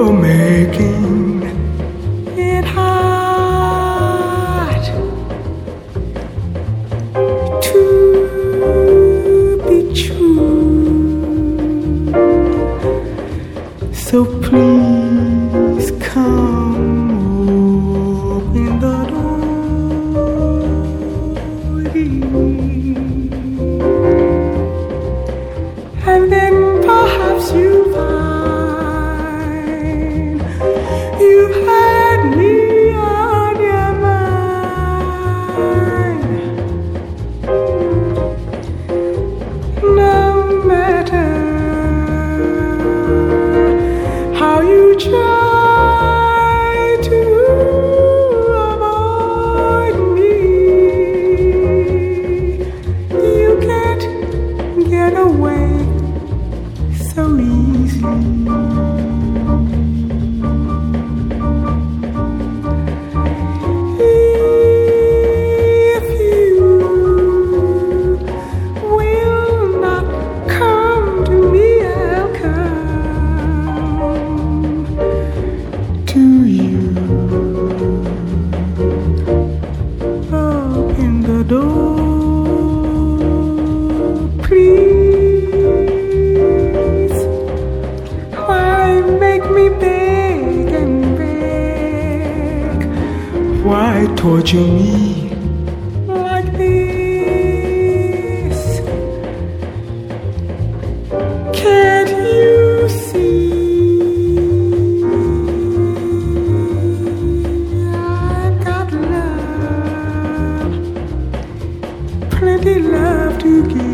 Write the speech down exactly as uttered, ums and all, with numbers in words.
you're making it hard to be true. So please come open the door, and then perhaps you find you've had me on your mind. No matter how you try to avoid me, you can't get away so easy. If you will not come to me, I'll come to you. Open the door, please. Why make me beg and beg? Why torture me like this? Can't you see I've got love, plenty love to give?